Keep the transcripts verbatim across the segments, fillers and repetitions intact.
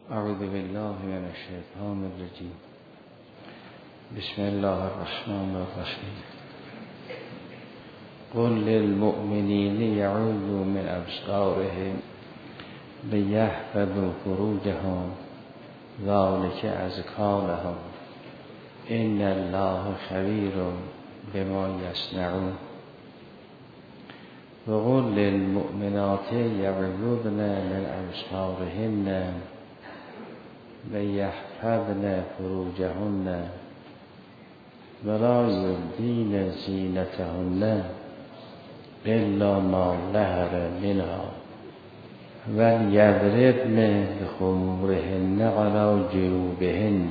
اعوذ بالله من الشیطان الرجیم. بسم الله الرحمن الرحیم. قل للمؤمنین یغضوا من ابصارهم لیحفظوا فروجهم ذلک ازکی لهم ان الله خبیر بما یصنعون. وقل للمؤمنات یغضضن من ابصارهن لیحفظن فروجهن ولا یبدین زینتهن الا ما ظهر منها ولیضربن بخمورهن علی جیوبهن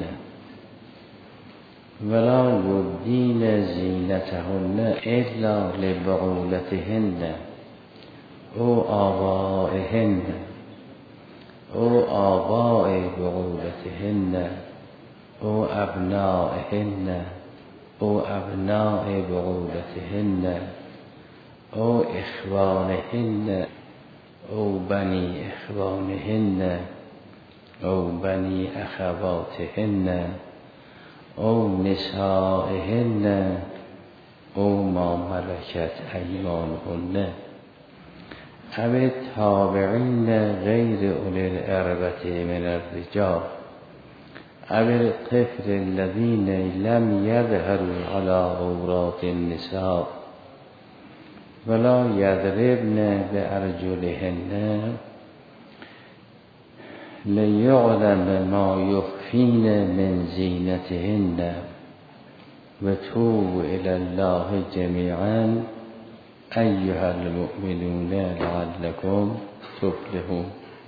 ولا یبدین زینتهن الا لبعولتهن او آبائهن او آباء بعولتهن او ابنائهن او ابناء بعولتهن او اخوانهن او بنی اخوانهن او بنی اخواتهن او نسائهن او ما ملکت ایمانهن او التابعین غیر اولی الاربة من الرجال او الطفل الذین لم یظهروا علی عورات النساء ولا یضربن بارجلهن لیعلم ما یخفین من زینتهن و توبوا الی الله جمیعا ایها المؤمنون لعلکم تفلحون.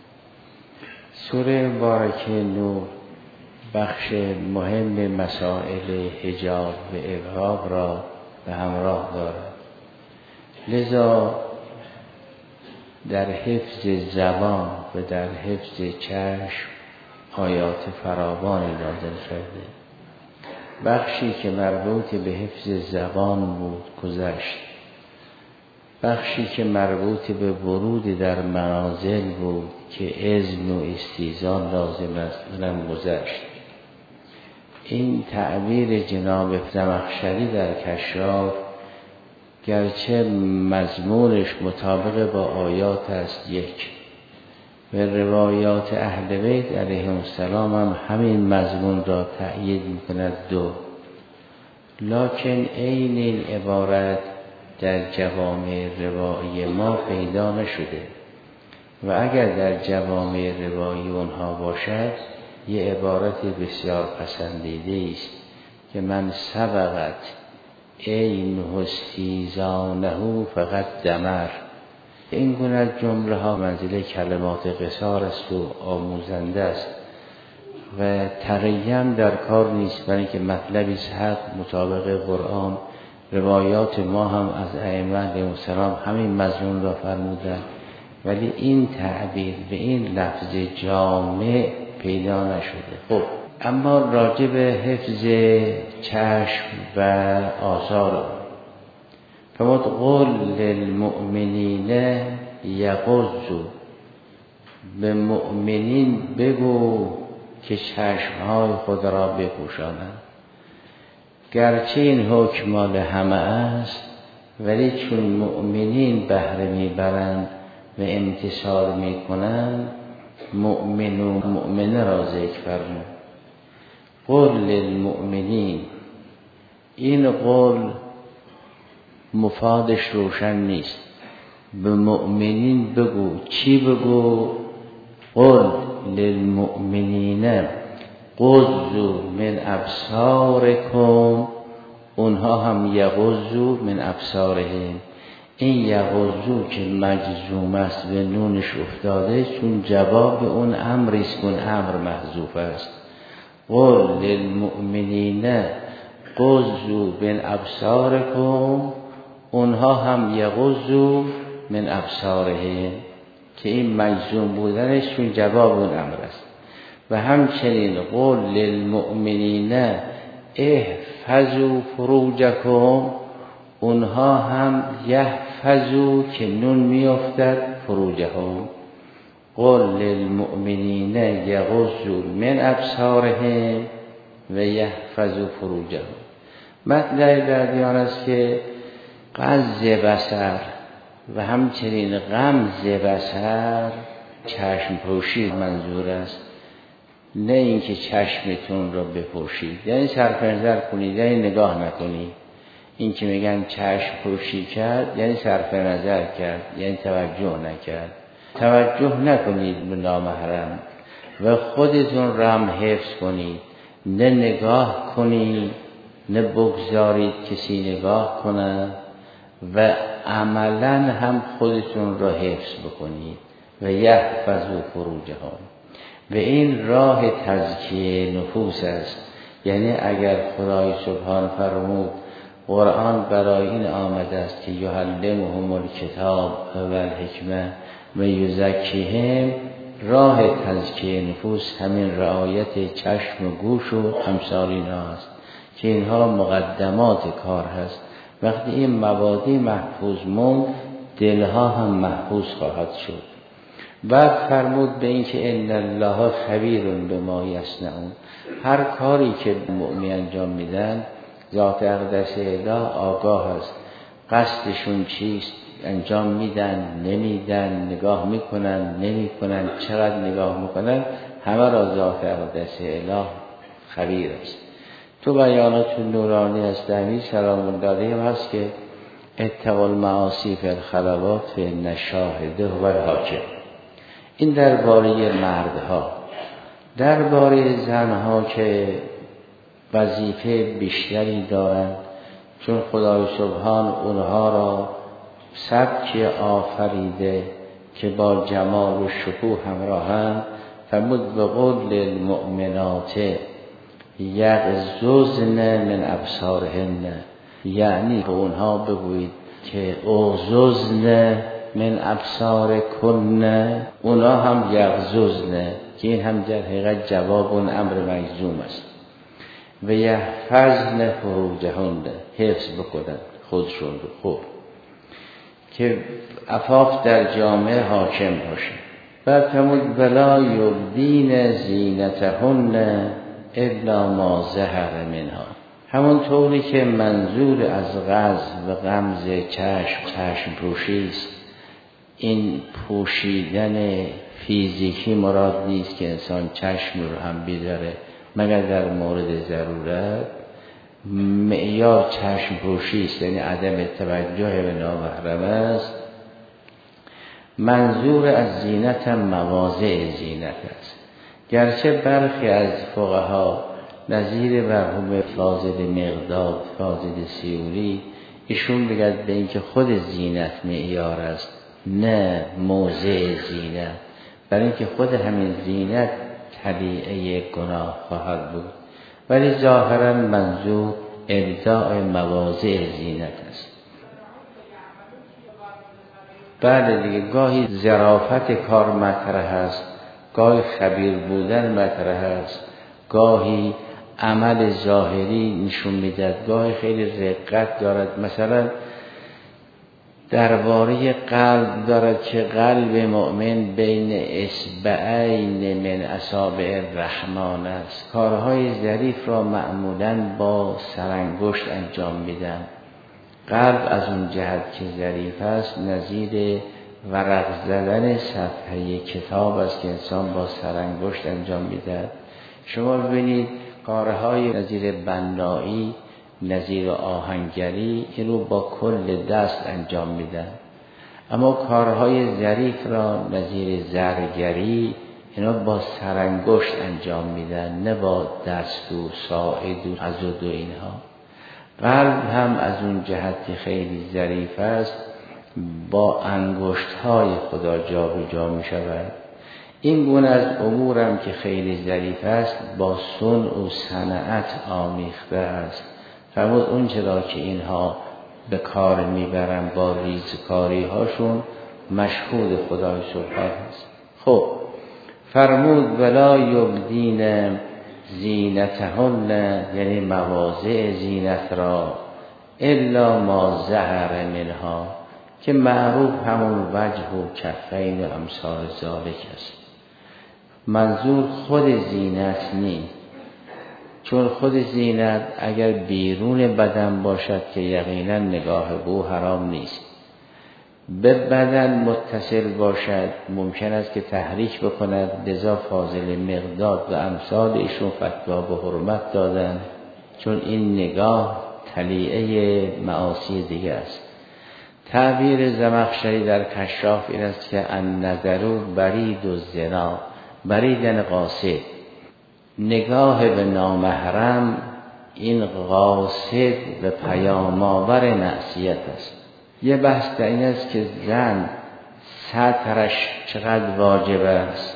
سوره مبارکه نور بخش مهم مسائل حجاب و ابراب را به همراه دارد، لذا در حفظ زبان و در حفظ چشم آیات فراوانی نازل شده. بخشی که مربوط به حفظ زبان بود گذشت، بخشی که مربوط به ورود در منازل بود که اذن و استیزان لازم است اونم گذشت. این تعبیر جناب زمخشری در کشاف گرچه مضمونش مطابق با آیات است یک و روایات اهل بیت علیهم السلام هم همین مضمون را تأیید میکند دو، لکن عین این عبارت در جوامع روایی ما پیدا نشده و اگر در جوامع روایی اونها باشد یه عبارت بسیار پسندیده است که من سبقت این استیزانه فقط دمر. این گونه جمله ها منزل کلمات قصار است و آموزنده است و تقیم در کار نیست، برای که مطلبی حق مطابق قرآن. روایات ما هم از ائمه علیهم السلام همین مضمون را فرمودند، ولی این تعبیر به این لفظ جامع پیدا نشده. خب اما راجع به حفظ چشم و آثار فرمود قل للمؤمنین یغضوا، به مؤمنین بگو که چشمهای خود را بپوشانند. گرچه این حکم مال همه است ولی چون مؤمنین بهره میبرند و امتثال میکنند مؤمن و مؤمنه را ذکر فرمود. قل للمؤمنین، این قول مفادش روشن نیست. به مؤمنین بگو، چی بگو؟ قل للمؤمنین غضوا من ابصارکم، اونها هم یغضوا من ابصارهم. این یغضوا که مجزوم است به نونش افتاده چون جواب اون امر است، اون امر محذوف است. قل للمؤمنین غضوا من ابصارکم، اونها هم یغضوا من ابصارهم، که این مجزوم بودنش چون جواب اون امر است. و همچنین قل للمؤمنین احفظوا فروجکم، اونها هم یحفظوا که نون میافتد فروجهم، قل للمؤمنین یغضوا من ابصارهم و یحفظوا فروجهم. مطلب در دیان است که غض بصر و همچنین غمز بصر چشم پوشی منظور است، نه اینکه چشمتون رو بپوشید، یعنی صرف نظر کنید، یعنی نگاه نکنید. این که میگن چشم پوشی کرد یعنی صرف نظر کرد، یعنی توجه نکرد. توجه نکنید به نامحرم و خودتون را هم حفظ کنید، نه نگاه کنید نه بگذارید کسی نگاه کنه و عملا هم خودتون را حفظ بکنید. و یحفظوا فروجهم. و این راه تزکیه نفوس است. یعنی اگر خدای سبحان فرمود قرآن برای این آمده است که یعلمهم الکتاب و الحکمه و یزکیهم، راه تزکیه نفوس همین رعایت چشم و گوش و امثال اینها است که اینها مقدمات کار هست. وقتی این مبادی محفوظ موند، دلها هم محفوظ خواهد شد. بعد فرمود به این که ان الله خبیر بما یصنعون. هر کاری که مؤمن انجام میدن ذات اقدس اله آگاه است. قصدشون چیست، انجام میدن نمیدن، نگاه میکنن نمیکنن، چقدر نگاه میکنن، همه را ذات اقدس اله خبیر است. تو بیانات نورانی است دمی سلام الله علیه هست که اتقوا المعاصی فی الخلوات فان الشاهد هو الحاکم. این درباره مردها. درباره زنها که وظیفه بیشتری دارند، چون خدای سبحان اونها را سبکی آفریده که با جمال و شکوه همراهند. فرمود به قول المؤمنات یغضضن من ابصارهن، یعنی به اونها بگویید که اغضضن من ابصار کن، اونا هم یغضضن، که این هم در حقیقت جواب اون امر مجزوم است. و یحفظن فروجهن، حفظ بکنن خودشون رو خوب، که عفاف در جامعه حاکم باشه. بعد فرمود ولا یبدین زینتهن الا ما ظهر منها. همون طوری که منظور از غض و غمز چشم چشم پوشی است، این پوشیدن فیزیکی مراد نیست که انسان چشم رو هم بیداره مگر در مورد ضرورت. معیار چشم پوشی است، یعنی عدم توجه به نامحرم است. منظور از زینت هم مواضع زینت است. گرچه برخی از فقها نظیر مرحوم فاضل مقداد فاضل سیوری ایشون بگد به اینکه خود زینت معیار است نه موضع زینت، برای اینکه خود همین زینت طبیعه گناه خواهد بود، ولی ظاهرا منظور ابداع مواضع زینت است. بله دیگه، گاهی ظرافت کار مطرح است، گاهی خبیر بودن مطرح است، گاهی عمل ظاهری نشون میدهد، گاهی خیلی رقت دارد. مثلا درباره قلب دارد که قلب مؤمن بین اصبعین من اصابع الرحمن است. کارهای ظریف را معمولاً با سرانگشت انجام میدن. قلب از اون جهت که ظریف است نظیر ورق زدن صفحه کتاب است که انسان با سرانگشت انجام میده. شما ببینید کارهای نظیر بنایی، نظیر آهنگری، این رو با کل دست انجام میدن، اما کارهای ظریف را نظیر زرگری اینا با سرانگشت انجام میدن، نه با دست و ساعد و عضد و اینها. قلب هم از اون جهت که خیلی ظریف است با انگشت‌های خدا جابجا می‌شود. این گونه از امور هم که خیلی ظریف است با صنع و صنعت آمیخته است. فرمود اون چرا که اینها به کار میبرن با ریزکاری هاشون مشهود خدای سبحان است. خب فرمود ولا یبدین زینتهن، یعنی مواضع زینت را، الا ما ظهر منها، که معروف همون وجه و کفین و امثال ذالک است. منظور خود زینت نیست، چون خود زینت اگر بیرون بدن باشد که یقینا نگاه بو حرام نیست، به بدن متصل باشد ممکن است که تحریک بکند، لذا فاضل مقداد و امثال ایشون فتوا به حرمت دادن، چون این نگاه طلیعه معاصی دیگه است. تعبیر زمخشری در کشاف این است که النظر برید الزنا، برید یعنی قاصد، نگاه به نامحرم این قاصد و پیام آور معصیت است. یه بحث در این است که زن سترش چقدر واجب است،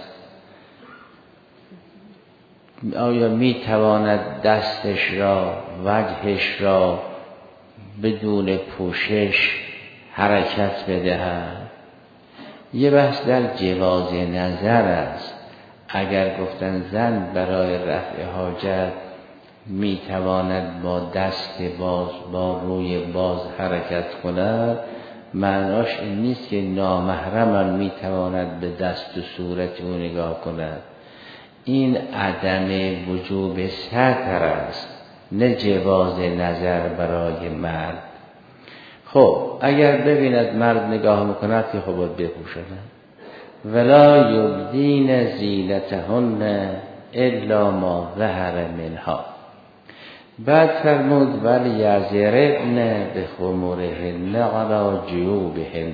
آیا می تواند دستش را وجهش را بدون پوشش حرکت بدهد. یه بحث در جواز نظر است، اگر گفتن زن برای رفع حاجت می تواند با دست باز با روی باز حرکت کند، معناش این نیست که نامحرم می تواند به دست و صورت او نگاه کند. این عدم وجوب ستر است، نه جواز نظر برای مرد. خب اگر ببیند مرد نگاه میکند که خب باید بپوشند. ولا یبدین زینتهن الا ما ظهر منها. بعد فرمود ولی یضربن بخمرهن علی جیوبهن.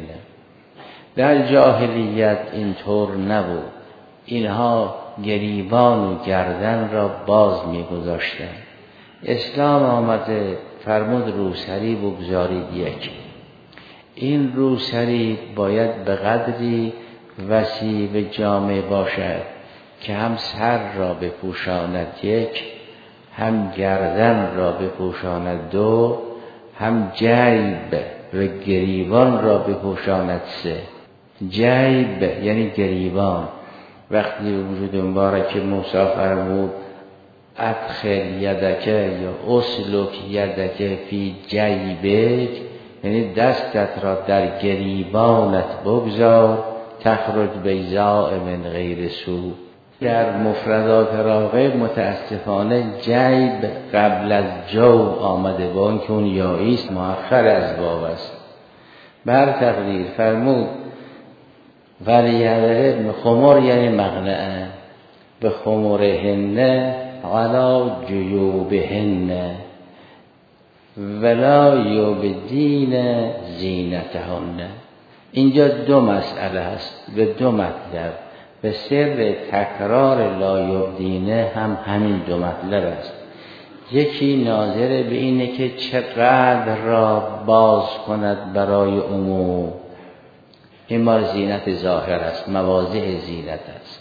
در جاهلیت اینطور نبود، اینها گریبان و گردن را باز میگذاشتند. اسلام آمده فرمود روسری بگذارید یک. این روسری باید به قدری وسیع و جامع باشد که هم سر را بپوشاند یک، هم گردن را بپوشاند دو، هم جیب و گریبان را بپوشاند سه. جیب یعنی گریبان. وقتی وجود مبارک موسی فرمود ادخل یدک یا اسلک یدک فی جیبک، یعنی دستت را در گریبانت بگذار تخرج بیضاء من غیر سوء. در مفردات راغب متاسفانه جیب قبل از جو آمده، با اینکه اون یاییست مؤخر از واو است. بر تقدیر فرمود ولی یضربن خمر یعنی مقنعه به خمرهن علی جیوبهن ولا یبدین زینتهن. اینجا دو مسئله است، به دو مطلب. به سر تکرار لا یبدینه هم همین دو مطلب است. یکی ناظر به اینه که چقدر را باز کند برای عموم، این مال زینت ظاهر است، مواضع زینت است.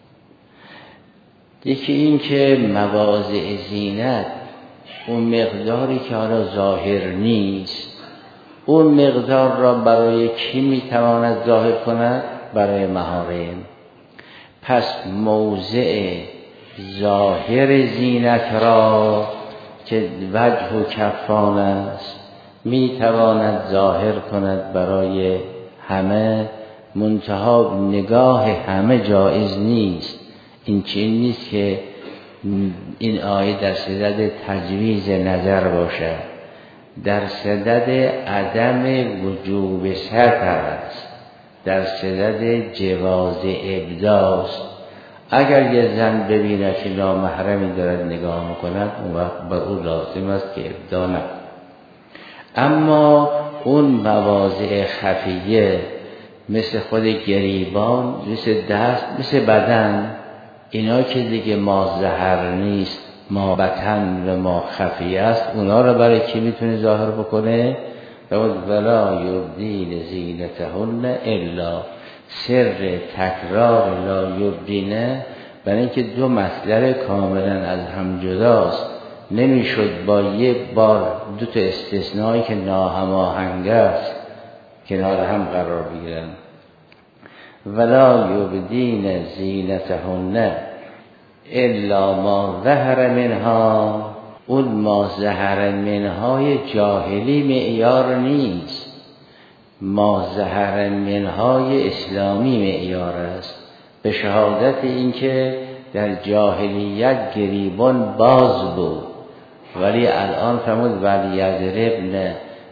یکی این که مواضع زینت اون مقداری که حالا ظاهر نیست، اون مقدار را برای کی میتواند ظاهر کند؟ برای محارم. پس موضع ظاهر زینت را که وجه و کفان است میتواند ظاهر کند برای همه، منتها نگاه همه جایز نیست. این چیز نیست که این آیه در صدد تجویز نظر باشد، در صدد عدم وجوب ستر است، در صدد جواز ابداست. اگر یه زن ببیند که نامحرمی دارد نگاه میکند، اون وقت بر او لازم است که ابدا نکند. اما اون مواضع خفیه مثل خود گریبان، مثل دست، مثل بدن، اینا که دیگه ما ظهر نیست، ما بطن و ما خفیه است، اونا رو برای کی میتونه ظاهر بکنه؟ ولا یبدین زینتهن الا. سر تکرار لا یبدینه برای اینکه دو مصدر کاملا از هم جداست، نمیشد با یک بار دو تا استثنایی که ناهماهنگ است کنار هم قرار بگیرن. ولا یبدین زینتهن الا ما ظهر منها. اون ما ظهر منهای جاهلی معیار نیست، ما ظهر منهای اسلامی معیار است، به شهادت اینکه در جاهلیت گریبان باز بود ولی الان فرمود ولیضربن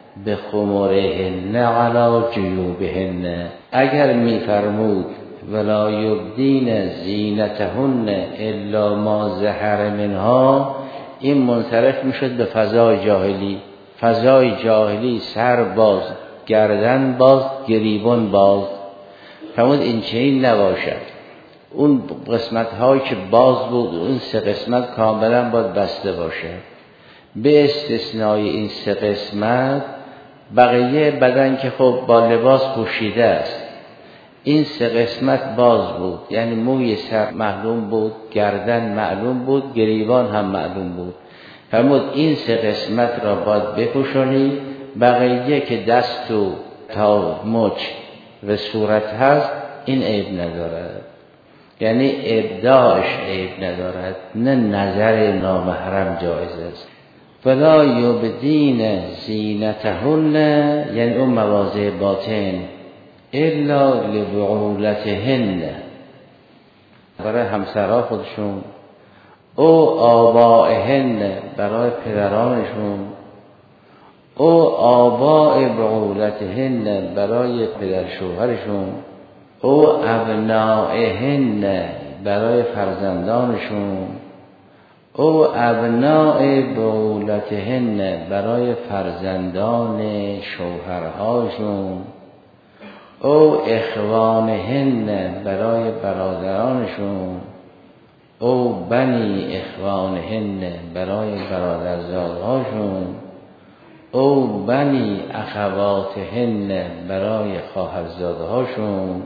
بخمرهن علی جیوبهن. اگر میفرمود ولا یبدین زینتهن الا ما ظهر منها، این منصرف میشد به فضای جاهلی. فضای جاهلی سر باز، گردن باز، گریبان باز. فرمود این چنین نباشد. اون قسمت هایی که باز بود اون سه قسمت کاملا باید بسته باشه. به استثنای این سه قسمت بقیه بدن که خب با لباس پوشیده است، این سه قسمت باز بود، یعنی موی سر معلوم بود، گردن معلوم بود، گریبان هم معلوم بود. فرمود این سه قسمت را باید بپوشانی، بقیه که دست و تا مچ و صورت هست این عیب ندارد، یعنی ابداعش عیب ندارد، نه نظر نامحرم جایز است. فلا یبدین زینتهن، یعنی اون مواضع باطن، الا لبعولتهن، برای همسرها خودشون، او آبائهن، برای پدرانشون، او آباء بعولتهن، برای پدر شوهرشون، او ابنائهن، برای فرزندانشون، او ابناء بعولتهن، برای فرزندان شوهرهاشون، او اخوانهن، برای برادرانشون، او بنی اخوانهن، برای برادرزادهاشون، او بنی اخواتهن، برای خواهرزادهاشون،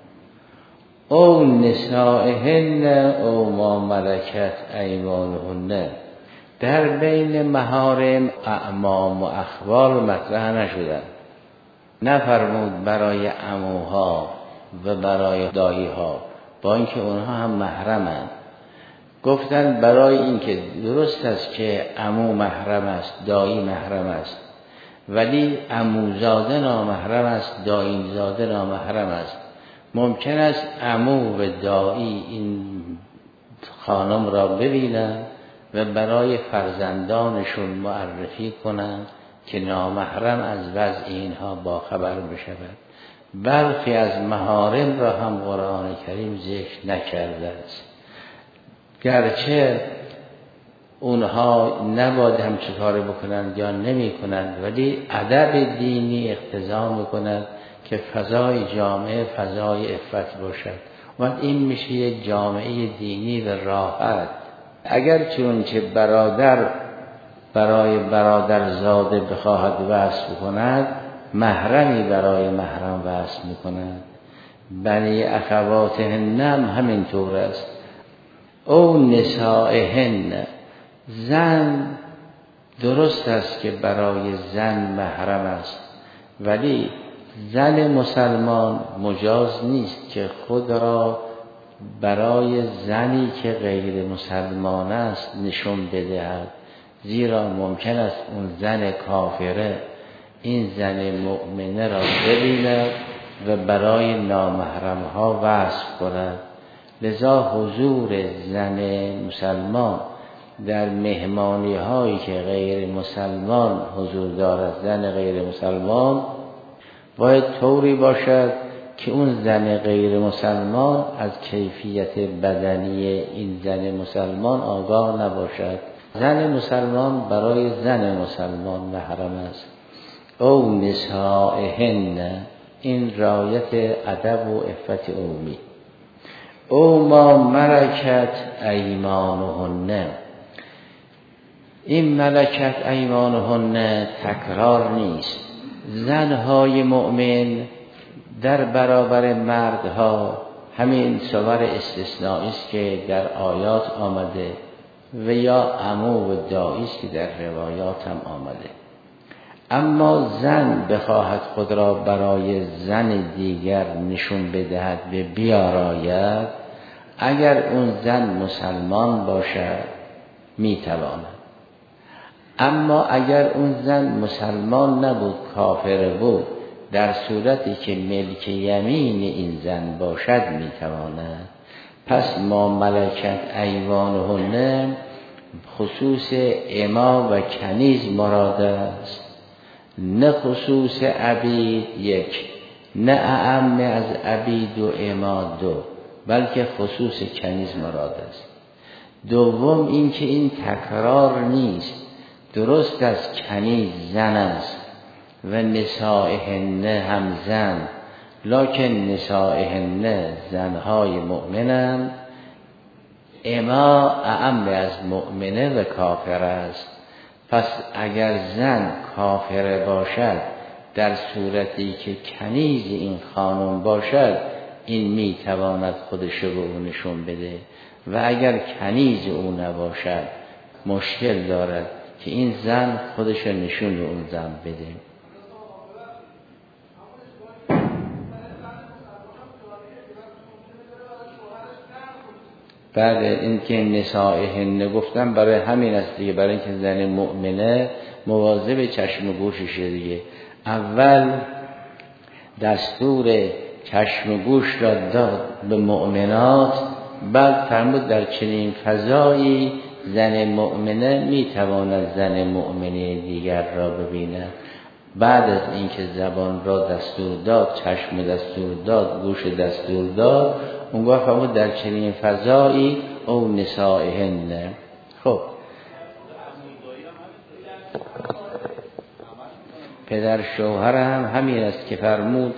او نسائهن، او ما ملکت ایمانهن. در بین محارم اعمام و اخوال مطرح نشدن، نفرمود برای عموها و برای داییها، با اینکه اونها هم محرمند. گفتن برای اینکه درست است که عمو محرم است، دایی محرم است، ولی عموزاده نامحرم است، داییزاده نامحرم است. ممکن است عمو و دایی این خانم را ببینند و برای فرزندانشون معرفی کنند که نامحرم از وضع اینها باخبر بشود. برخی از محارم را هم قرآن کریم ذکر نکرده است، گرچه اونها نباید همچه کار بکنند یا نمی کنند، ولی ادب دینی اقتضا میکند که فضای جامعه فضای عفت باشد و این میشه یک جامعه دینی و راحت. اگر چون که برادر برای برادرزاده بخواهد وصل کند، محرمی برای محرم وصل میکند. بنی اخواتهن هم همینطور است. او نسائهن، زن درست است که برای زن محرم است، ولی زن مسلمان مجاز نیست که خود را برای زنی که غیر مسلمان است نشون بدهد، زیرا ممکن است اون زن کافره این زن مؤمنه را ببیند و برای نامحرمها وصف کند. لذا حضور زن مسلمان در مهمانی هایی که غیر مسلمان حضور دارد، زن غیر مسلمان، باید طوری باشد که اون زن غیر مسلمان از کیفیت بدنی این زن مسلمان آگاه نباشد. زن مسلمان برای زن مسلمان محرم است. او نسائهن، این رعایت ادب و عفت عمومی. او ما ملکت ایمانهن، این ملکت ایمانهن تکرار نیست. زنهای مؤمن در برابر مردها همین صور استثنایی است که در آیات آمده و یا عمو و دایی است که در روایات هم آمده. اما زن بخواهد خود را برای زن دیگر نشون بدهد به بیاراید، اگر اون زن مسلمان باشد میتواند، اما اگر اون زن مسلمان نبود، کافر بود در صورتی که ملک یمین این زن باشد میتواند. پس ما ملکت ایمانهن خصوص اما و کنیز مراد است، نه خصوص عبید یک، نه اعم از عبید و اما دو، بلکه خصوص کنیز مراد است. دوم اینکه این تکرار نیست، درست از کنیز زن است و نسائهن هم زن، لکن نسائهن زنهای مؤمنند، اما اعم از مؤمنه و کافر است. پس اگر زن کافر باشد در صورتی که کنیز این خانم باشد، این میتواند خودش رو به اون نشون بده، و اگر کنیز او نباشد مشکل دارد که این زن خودش رو نشون به اون زن بده. بعد اینکه نسائهن گفتم برای همین است دیگه، برای اینکه زن مؤمنه مواظب چشم و گوششه دیگه. اول دستور چشم و گوش را داد به مؤمنات، بعد فرمود در چنین فضایی زن مؤمنه میتواند زن مؤمنه دیگر را ببیند. بعد از اینکه زبان را دستور داد، چشم دستور داد، گوش دستور داد، اونگاه فرمود در چنین فضایی او نسائهن. خب پدر شوهر هم همین است که فرمود.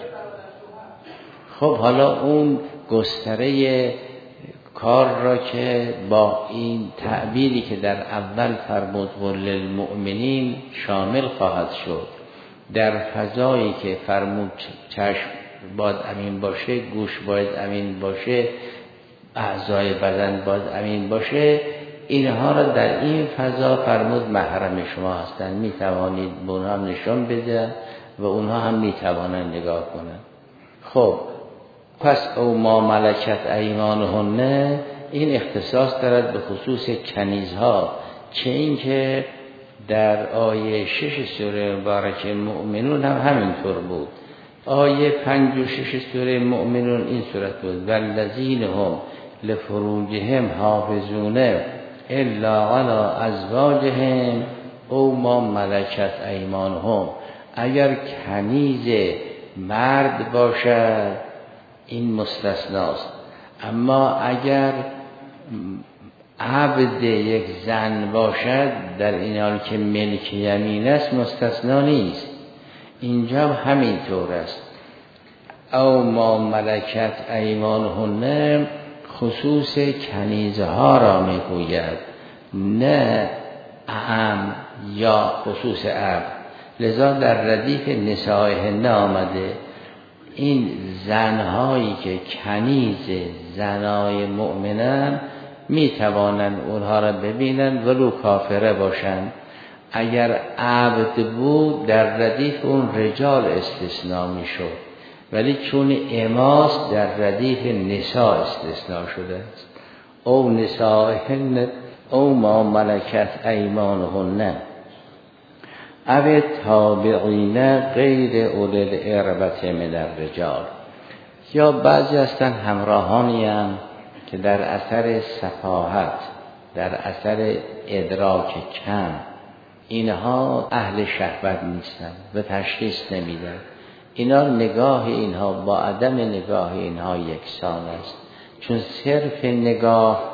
خب حالا اون گستره کار را که با این تعبیری که در اول فرمود قل للمؤمنین شامل خواهد شد، در فضایی که فرمود چشم باید امین باشه، گوش باید امین باشه، اعضای بدن باید امین باشه، اینها را در این فضا فرمود محرم شما هستند، می توانید به اونها نشان بده و اونها هم می توانند نگاه کنند. خب پس او ما ملکت ایمانهن این اختصاص دارد به خصوص کنیزها، چه این که در آیه شش سوره مبارکه مؤمنون هم همینطور بود. آیه پنج و شش سوره مؤمنون این صورت بود والذین هم لفروجهم حافظون الا علی ازواجهم او ما ملکت ایمانهم. اگر کنیز مرد باشد این مستثناست، اما اگر عبد یک زن باشد در این حال که ملک یمین است مستثنا نیست. اینجا همینطور است. او ما ملکت ایمانهن خصوص کنیزها را میگوید، نه اعم یا خصوص عبد. لذا در ردیف نسائهن آمده این زنهایی که کنیز زنای مؤمنن میتوانند اونها را ببینند ولو کافره باشند. اگر عبد بود در ردیف اون رجال استثناء میشد، ولی چون اماس در ردیف نساء استثناء شده است. او نسائهن او ما ملکت ایمانهن او تابعین غیر اولی الاربة من الرجال. یا بعضی هستن همراهانی هم که در اثر سفاهت، در اثر ادراک کم، اینها اهل شهوت نیستن و تشخیص نمیدن. اینا نگاه اینها با عدم نگاه اینها یکسان است، چون صرف نگاه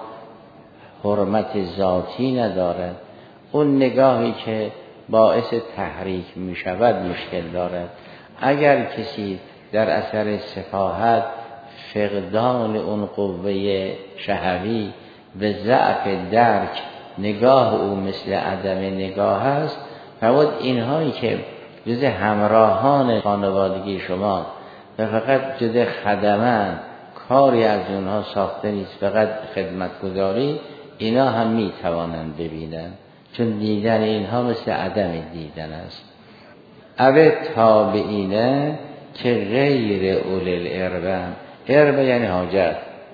حرمت ذاتی ندارد. اون نگاهی که باعث تحریک می شود مشکل دارد. اگر کسی در اثر سفاهت، فقدان اون قوه شهوی و ضعف درک نگاه او مثل عدم نگاه است، فرمود اینهایی که جز همراهان خانوادگی شما و فقط جز خدمن، کاری از اونها ساخته نیست، فقط خدمتگزاری، اینا هم می توانند ببینند، چون دیدن اینها مثل عدم دیدن است. او تابعینه که غیر اولی الاربة، اربه یعنی حاجت،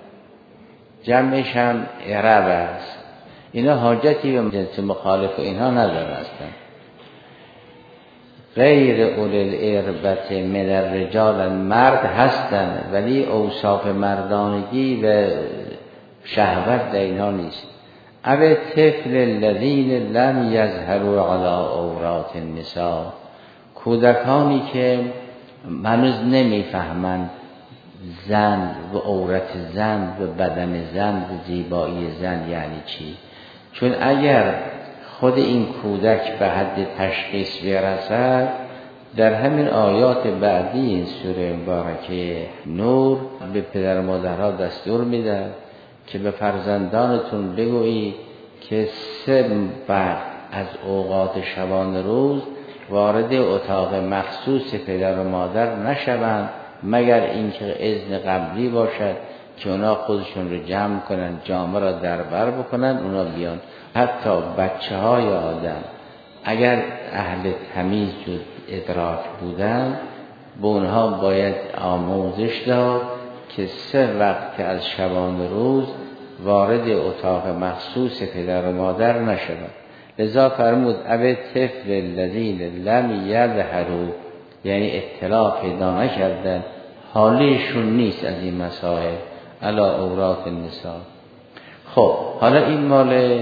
جمعش هم ارب است. اینا حاجتی به جنس مخالف و اینها نداره هستن. غیر اولی الاربت من الرجال، مرد هستن ولی اوصاف مردانگی و شهوت در اینها نیست. او طفل الذین لم یظهروا علی عورات النساء، کودکانی که هنوز نمیفهمند زن و عورت زن و بدن زن و زیبایی زن یعنی چی. چون اگر خود این کودک به حد تشخیص برسد، در همین آیات بعدی این سوره مبارکه نور به پدر مادرها دستور میده که به فرزندانتون بگویی که سه وقت از اوقات شبان روز وارد اتاق مخصوص پدر و مادر نشوند مگر اینکه اذن قبلی باشد که اونا خودشون رو جمع کنن، جامه را در بر بکنن، اونا بیان. حتی بچه های آدم اگر اهل تمیز و ادراک بودن، به اونها باید آموزش داد که سه وقت از شبان روز وارد اتاق مخصوص پدر و مادر نشوند. لذا فرمود او طفل الذین لم یظهروا، یعنی اطلاع پیدا نکردن، حالیشون نیست از این مسائل، علی عورات النساء. خب حالا این مال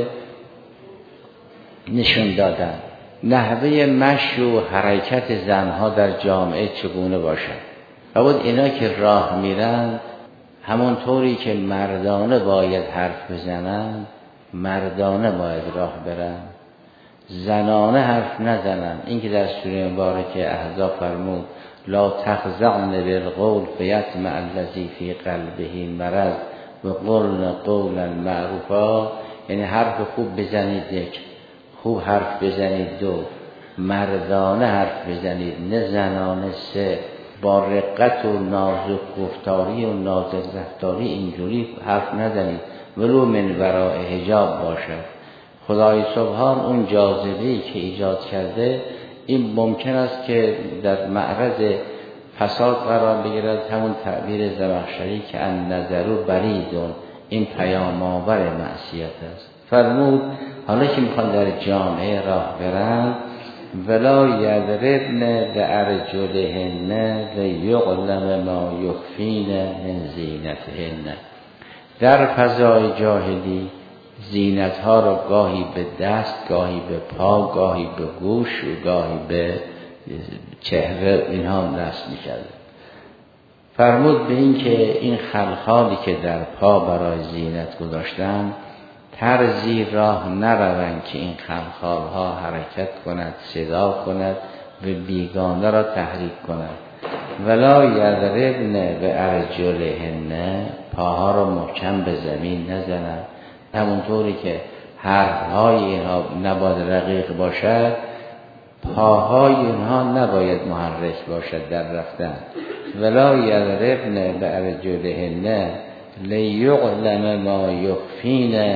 نشون دادن نحوه مشی و حرکت زنها در جامعه چگونه باشد. و بود اینا که راه میرن همونطوری که مردانه باید حرف بزنن، مردانه باید راه برن، زنانه حرف نزنن. این که در سوره مبارکه احزاب فرمود لا تخضعن بالقول فیطمع الذی فی قلبه مرض و قلن قولا معروفا، یعنی حرف خوب بزنید، یک خوب حرف بزنید، دو مردانه حرف بزنید، نه زنانه، سه با رقت و نازک گفتاری و نازک رفتاری اینجوری حرف نزنید، ولو من وراء حجاب باشد. خدای سبحان اون جاذبه‌ای که ایجاد کرده این ممکن است که در معرض فساد قرار بگیرد. همون تعبیر زمخشری که ان نظرو بریدون، این پیام آور معصیت است. فرمود حالا که میخوان در جامعه راه برن ولا یضربن بارجلهن لیعلم ما یخفین من زینتهن. در فضای جاهلی زینت ها را گاهی به دست، گاهی به پا، گاهی به گوش و گاهی به چهره اینها نصب می‌کرد. فرمود به این که این خلخالی که در پا برای زینت گذاشتن طرزی راه نروند که این خلخال ها حرکت کند، صدا کند و بیگانه را تحریک کند. ولا یضربن بارجلهن، پاها را محکم به زمین نزنند، همونطوری که حرفهای اینها نباید رقیق باشد، پاهای اینها نباید محرک باشد در رفتن. ولا یضربن بارجلهن لیعلم ما یخفین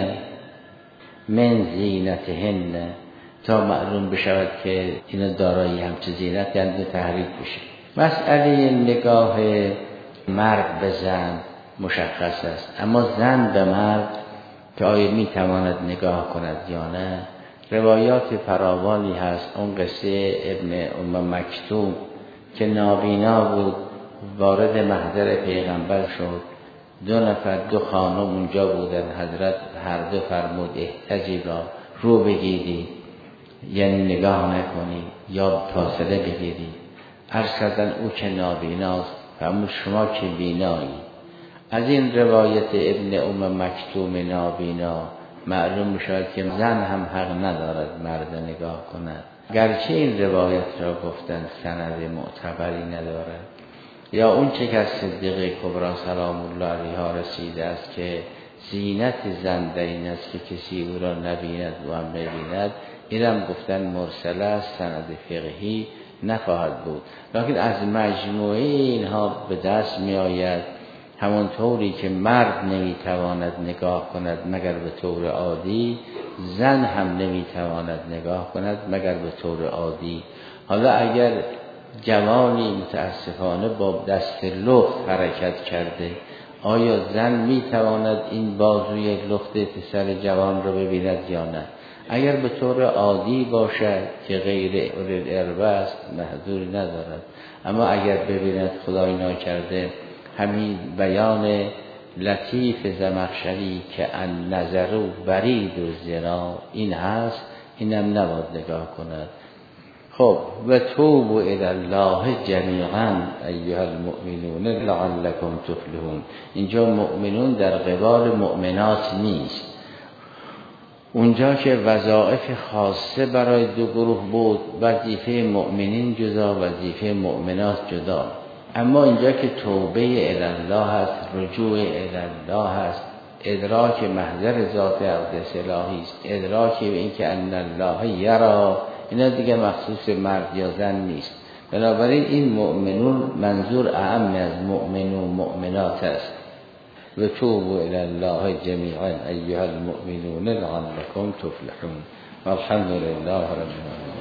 من زینتهن، تا معلوم بشود که اینا دارایی همچه زینت یعنی تحریک بشه. مسئله نگاه مرد به زن مشخص است، اما زن به مرد که آیا می تواند نگاه کند یا نه، روایات فراوانی هست. اون قصه ابن ام مکتوم که نابینا بود وارد محضر پیغمبر شد، دو نفر دو خانم اونجا بودن، حضرت هر دو فرمود احتجبا، رو بگیری یعنی نگاه نکنی یا فاصله بگیری. عرض کردن او که نابیناست، فرمود شما که بینایی. از این روایت ابن ام مکتوم نابینا معلوم میشود که زن هم حق ندارد مرد نگاه کند، گرچه این روایت را گفتن سند معتبری ندارد. یا اون چه که از صدیقه کبری سلام الله علیها رسیده است که زینت زن در این است که کسی او را نبیند و هم نبیند، این هم گفتن مرسله است، سند فقهی نخواهد بود. لیکن از مجموعه اینها به دست می آید همونطوری که مرد نمیتواند نگاه کند مگر به طور عادی، زن هم نمیتواند نگاه کند مگر به طور عادی. حالا اگر جوانی متاسفانه با دست لخت حرکت کرده، آیا زن میتواند این بازوی لخت پسر جوان رو ببیند یا نه؟ اگر به طور عادی باشد که غیر اربه است محذوری ندارد، اما اگر ببیند خدای ناکرده همین بیان لطیف زمخشری که ان نظر برید و زنا این هست، اینم نباید نگاه کند. خب و توبوا الی الله جمیعا ایها المؤمنون لعلکم تفلحون. اینجا مؤمنون در قبال مؤمنات نیست. اونجا که وظایف خاصه برای دو گروه بود، وظیفه مؤمنین جدا، وظیفه مؤمنات جدا. اما اینجا که توبه الی الله هست، رجوع الی الله هست، ادراک محضر ذات اقدس الهی است، ادراک به این که ان الله یرا، اینا دیگه مخصوص مرد یا زن نیست. بنابراین این مؤمنون منظور اعم از مؤمنون مؤمنات است. و توبوا الی الله جمیعا ایها المؤمنون لعلکم تفلحون. والحمد لله رب العالمین.